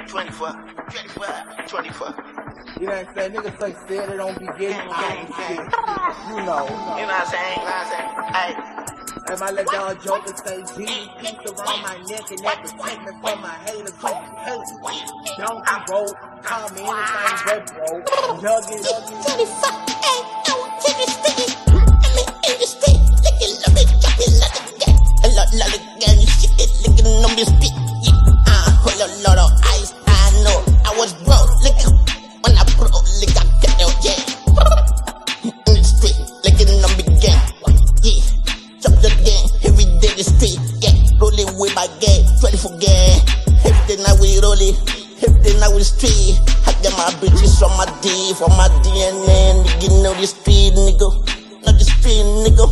24, 24, 24. You know what I'm saying? Niggas say said they don't be getting gang shit. You know. You know what I'm saying? Hey. And my little dog Joker say G piece around my neck and that protect me from my haters who hate me. Donkey roll, call me anything but bro. Nuggets. 24, hey, I want to get sticky. I'm in the street, licking love it, chopping like a gang. A lot of gang shit, licking on this beat. Whole lot of ice, I know. I was broke, licking. When I broke, lick, I get out, yeah. In the street, licking on big gang. Yeah, chop the gang, every day the street, yeah. Rolling with my gang, 24 gang. Every day night we rolling, every day night we street. I get my bitches from my D, from my DNA. Nigga know the street, nigga. Know the street, nigga.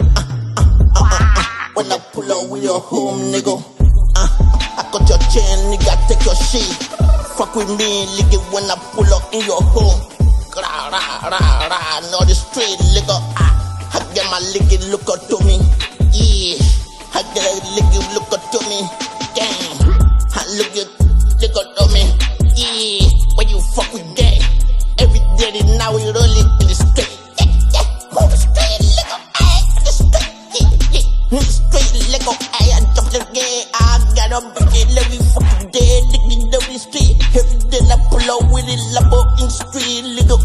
When I pull up with your home, nigga. I got your chain, nigga, take your shit. Fuck with me, nigga, when I pull up in your home. Rah, rah, rah, rah, know the street, nigga. I get my nigga, look up to me. Yeah, I get a nigga, look up to me. Damn, I look up to me. Yeah, when you fuck with gang. Every day now we rolling in the street. Yeah, yeah, on the street, nigga, ay, in the street. Yeah, yeah, in the street, nigga, ay, I jump the gang. Got a bucket every fucking day, nigga, know the street. Every day I pull up with it, labo in the street, nigga.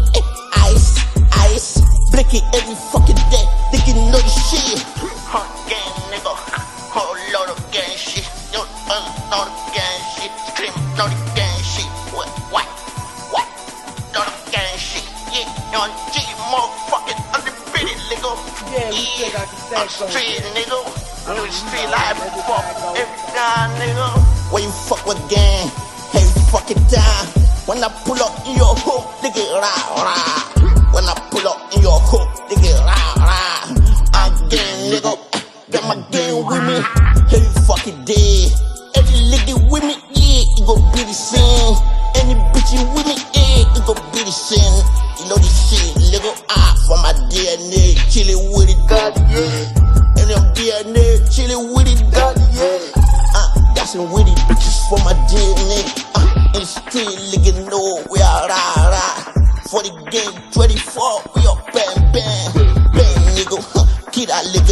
Ice, blinking every fucking day, nigga, know the shit. Hot gang, nigga. Whole lot of gang shit. You know the gang shit. Scream, know the gang shit. What? Know the gang shit. Yeah, on G, motherfucking undefeated, nigga. Yeah, we still got the on sex on street, nigga. On the street life, fuck every time, nigga. When you fuck with gang, every fucking time. When I pull up in your hook, nigga, rah, rah. When I pull up in your hook, nigga, rah, rah. Again, nigga, got my gang with me. Every fucking day. Every nigga with me, yeah, it gon' be the same. Any bitch you with me, yeah, it gon' be the same. You know this shit, nigga, for my DNA, chillin' with it, God, yeah. And them DNA, chillin' with it, God, yeah. Got some witty bitches for my DNA. In the street, nigga, know we are rah, rah. For the game, 24, we are bang, bang. Bang, nigga, kid that nigga,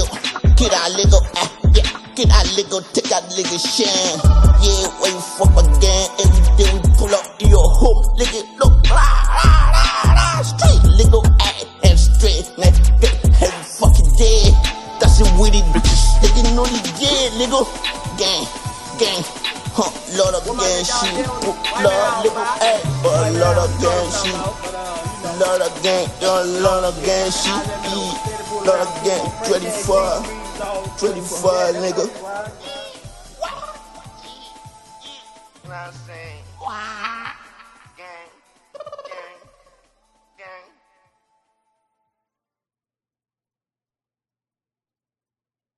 yeah. Kid that nigga, take that nigga shame. Yeah, when you fuck again, every day we pull up in your home, nigga, look, rah, rah, rah, rah. Street, nigga, and straight, next day, every fucking day. That's it with it, bitches. Nigga, know the game, nigga. Gang, lot of gang shit. Lot of gang shit. Lot of gang shit. Lot of gang, 24, nigga. You know what I'm saying?